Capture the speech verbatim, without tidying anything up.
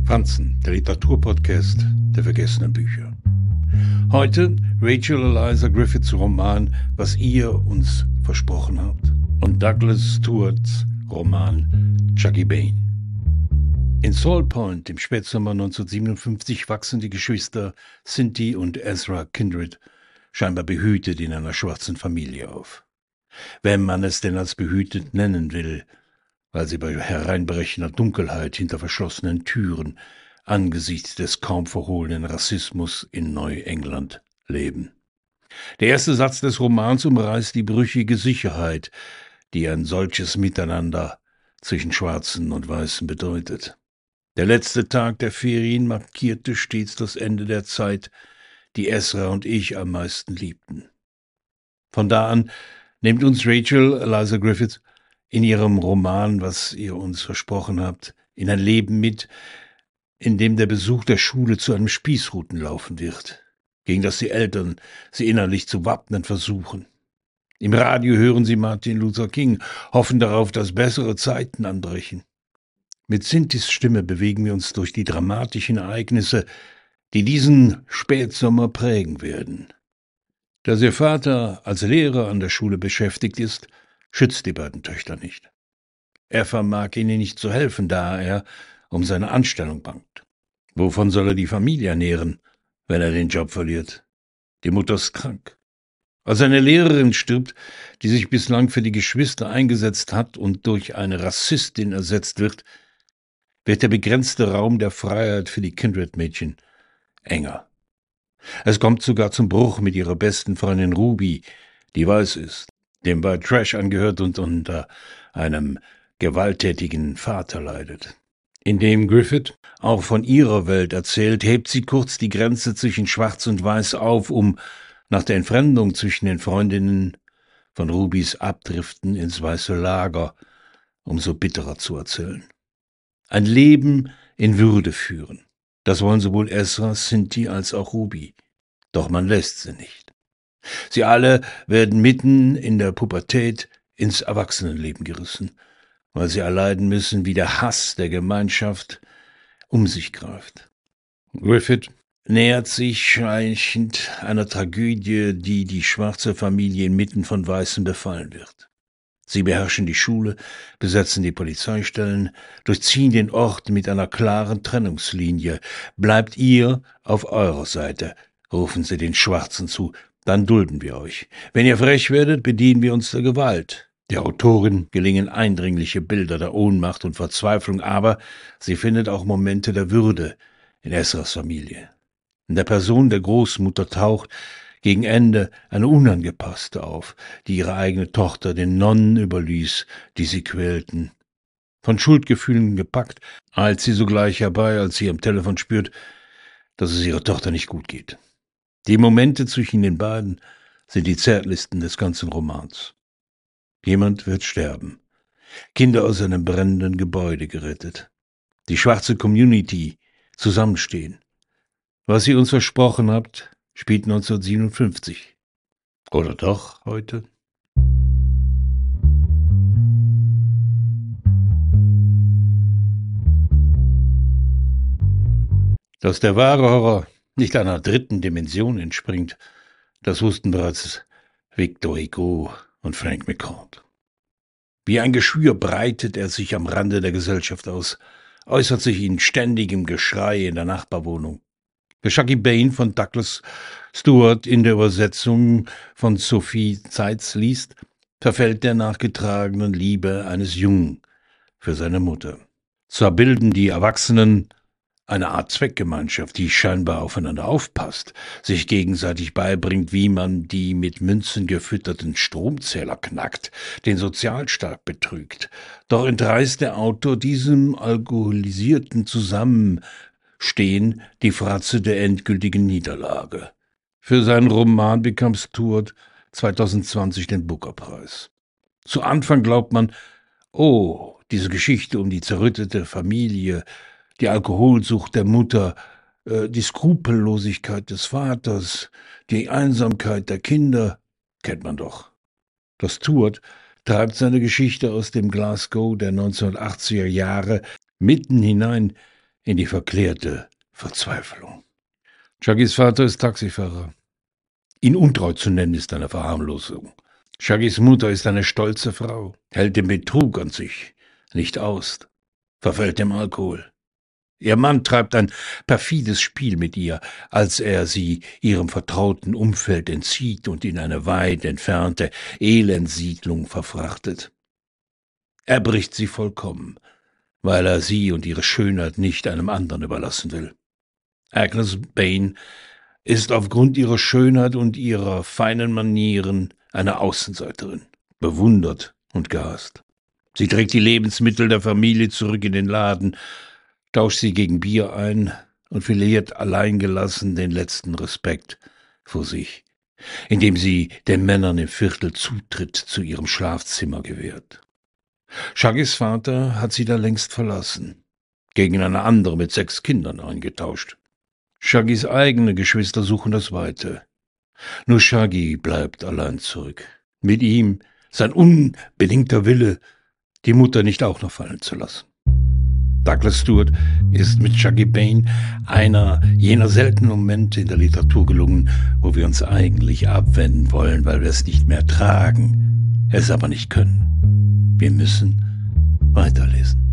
Franzen, der Literaturpodcast der vergessenen Bücher. Heute Rachel Eliza Griffiths Roman »Was ihr uns versprochen habt« und Douglas Stuarts Roman »Chucky Bane«. In Salt Point im Spätsommer neunzehnhundertsiebenundfünfzig wachsen die Geschwister Cynthia und Ezra Kindred scheinbar behütet in einer schwarzen Familie auf. Wenn man es denn als behütet nennen will, weil sie bei hereinbrechender Dunkelheit hinter verschlossenen Türen angesichts des kaum verhohlenen Rassismus in Neuengland leben. Der erste Satz des Romans umreißt die brüchige Sicherheit, die ein solches Miteinander zwischen Schwarzen und Weißen bedeutet. Der letzte Tag der Ferien markierte stets das Ende der Zeit, die Ezra und ich am meisten liebten. Von da an nimmt uns Rachel Eliza Griffiths in ihrem Roman »Was ihr uns versprochen habt« in ein Leben mit, in dem der Besuch der Schule zu einem Spießrutenlaufen wird, gegen das die Eltern sie innerlich zu wappnen versuchen. Im Radio hören sie Martin Luther King, hoffen darauf, dass bessere Zeiten anbrechen. Mit Cynthias Stimme bewegen wir uns durch die dramatischen Ereignisse, die diesen Spätsommer prägen werden. Dass ihr Vater als Lehrer an der Schule beschäftigt ist, schützt die beiden Töchter nicht. Er vermag ihnen nicht zu helfen, da er um seine Anstellung bangt. Wovon soll er die Familie ernähren, wenn er den Job verliert? Die Mutter ist krank. Als eine Lehrerin stirbt, die sich bislang für die Geschwister eingesetzt hat und durch eine Rassistin ersetzt wird, wird der begrenzte Raum der Freiheit für die Kindred-Mädchen enger. Es kommt sogar zum Bruch mit ihrer besten Freundin Ruby, die weiß ist, dem White Trash angehört und unter einem gewalttätigen Vater leidet. Indem Griffith auch von ihrer Welt erzählt, hebt sie kurz die Grenze zwischen Schwarz und Weiß auf, um nach der Entfremdung zwischen den Freundinnen von Rubys Abdriften ins weiße Lager umso bitterer zu erzählen. Ein Leben in Würde führen, das wollen sowohl Ezra, Cynthia als auch Ruby, doch man lässt sie nicht. Sie alle werden mitten in der Pubertät ins Erwachsenenleben gerissen, weil sie erleiden müssen, wie der Hass der Gemeinschaft um sich greift. Griffith nähert sich schleichend einer Tragödie, die die schwarze Familie inmitten von Weißen befallen wird. Sie beherrschen die Schule, besetzen die Polizeistellen, durchziehen den Ort mit einer klaren Trennungslinie. Bleibt ihr auf eurer Seite, rufen sie den Schwarzen zu, dann dulden wir euch. Wenn ihr frech werdet, bedienen wir uns der Gewalt. Der Autorin gelingen eindringliche Bilder der Ohnmacht und Verzweiflung, aber sie findet auch Momente der Würde in Ezras Familie. In der Person der Großmutter taucht gegen Ende eine Unangepasste auf, die ihre eigene Tochter den Nonnen überließ, die sie quälten. Von Schuldgefühlen gepackt, eilt sie sogleich herbei, als sie am Telefon spürt, dass es ihrer Tochter nicht gut geht. Die Momente zwischen den beiden sind die zärtlichsten des ganzen Romans. Jemand wird sterben. Kinder aus einem brennenden Gebäude gerettet. Die schwarze Community zusammenstehen. Was ihr uns versprochen habt, spielt neunzehnhundertsiebenundfünfzig. Oder doch heute? Dass der wahre Horror nicht einer dritten Dimension entspringt, das wussten bereits Victor Hugo und Frank McCourt. Wie ein Geschwür breitet er sich am Rande der Gesellschaft aus, äußert sich in ständigem Geschrei in der Nachbarwohnung. Wer Chucky Bane von Douglas Stuart in der Übersetzung von Sophie Zeitz liest, verfällt der nachgetragenen Liebe eines Jungen für seine Mutter. Zwar bilden die Erwachsenen eine Art Zweckgemeinschaft, die scheinbar aufeinander aufpasst, sich gegenseitig beibringt, wie man die mit Münzen gefütterten Stromzähler knackt, den Sozialstaat betrügt. Doch entreißt der Autor diesem alkoholisierten Zusammenstehen die Fratze der endgültigen Niederlage. Für seinen Roman bekam Stuart zweitausendzwanzig den Booker-Preis. Zu Anfang glaubt man, oh, diese Geschichte um die zerrüttete Familie, die Alkoholsucht der Mutter, äh, die Skrupellosigkeit des Vaters, die Einsamkeit der Kinder, kennt man doch. Doch Stuart treibt seine Geschichte aus dem Glasgow der neunzehnhundertachtziger Jahre mitten hinein in die verklärte Verzweiflung. Shaggys Vater ist Taxifahrer. Ihn untreu zu nennen, ist eine Verharmlosung. Shaggys Mutter ist eine stolze Frau, hält den Betrug an sich nicht aus, verfällt dem Alkohol. Ihr Mann treibt ein perfides Spiel mit ihr, als er sie ihrem vertrauten Umfeld entzieht und in eine weit entfernte Elendssiedlung verfrachtet. Er bricht sie vollkommen, weil er sie und ihre Schönheit nicht einem anderen überlassen will. Agnes Bane ist aufgrund ihrer Schönheit und ihrer feinen Manieren eine Außenseiterin, bewundert und gehasst. Sie trägt die Lebensmittel der Familie zurück in den Laden, tauscht sie gegen Bier ein und verliert alleingelassen den letzten Respekt vor sich, indem sie den Männern im Viertel Zutritt zu ihrem Schlafzimmer gewährt. Shaggys Vater hat sie da längst verlassen, gegen eine andere mit sechs Kindern eingetauscht. Shaggys eigene Geschwister suchen das Weite. Nur Shaggy bleibt allein zurück. Mit ihm sein unbedingter Wille, die Mutter nicht auch noch fallen zu lassen. Douglas Stewart ist mit Shaggy Bane einer jener seltenen Momente in der Literatur gelungen, wo wir uns eigentlich abwenden wollen, weil wir es nicht mehr tragen, es aber nicht können. Wir müssen weiterlesen.